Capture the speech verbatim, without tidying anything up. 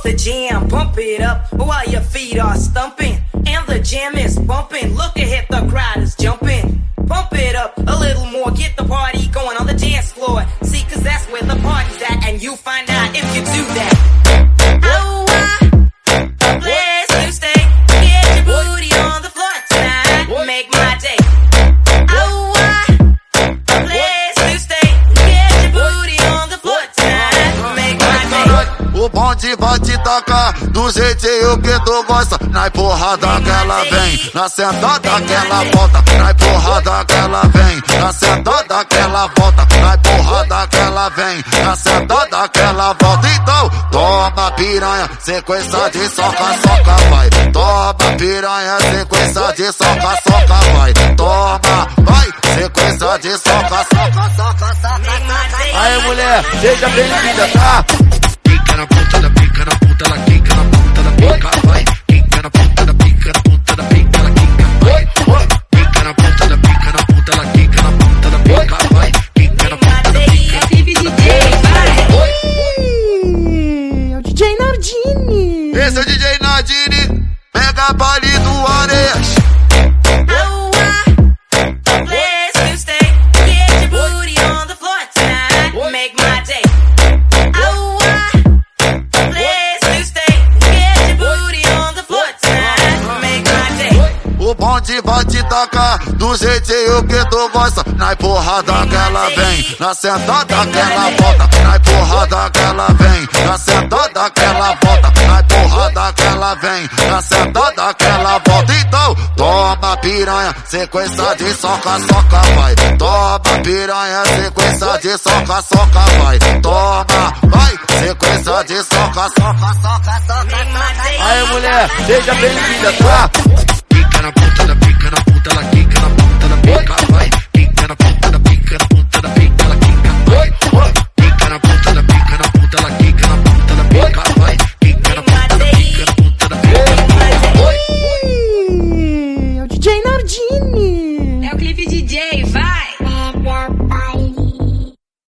Pump the jam, pump it up while your feet are stumping. And the jam is bumping. Look ahead, the crowd is jumping. Pump it up a little more, get the party going on the dance floor. See, cause that's where the party's at, and you find out if you do that. Oh, I, place you stay. Get your booty on the floor tonight. Make my day. Oh, I, place you stay. Get your booty on the floor tonight. Make my day. O bonde vai te tacar do jeitinho que tu gosta. Na empurrada que ela vem, na sentada que ela volta. Na empurrada que ela vem, na sentada que ela volta. Na empurrada que ela vem, na sentada que ela volta. Então, toma piranha, sequência de soca, soca, vai. Toma piranha, sequência de soca, soca, vai. Toma, vai, sequência de soca, soca, soca, soca. Aí, mulher, seja bem-vinda, tá? Pica na ponta da pica, na ponta da quica, na ponta da pica, vai. Pica na ponta da pica, na ponta da pica, ela quica, vai. Pica na ponta da pica, na ponta da quica, na ponta da pica, vai. Pica na ponta da pica. É o D J Nardini. Esse é o D J Nardini, mega baile do Areias. Oh, I, place you stay. Get your booty on the floor tonight. Make my day. Oh, I, place you stay. Get your booty on the floor tonight. Make my day. O bonde vai te tacar do jeitinho que tu gosta. Na empurrada que ela vem, na sentada que ela volta. Na empurrada que ela vem, na sentada que ela volta. Na empurrada que ela vem, na sentada que ela volta. Então, toma piranha, sequência de soca, soca, vai. Toma piranha, sequência de soca, soca, vai. Toma, vai, sequência de soca, soca, soca, soca. Aí, mulher, seja bem-vinda, tá? Pica na ponta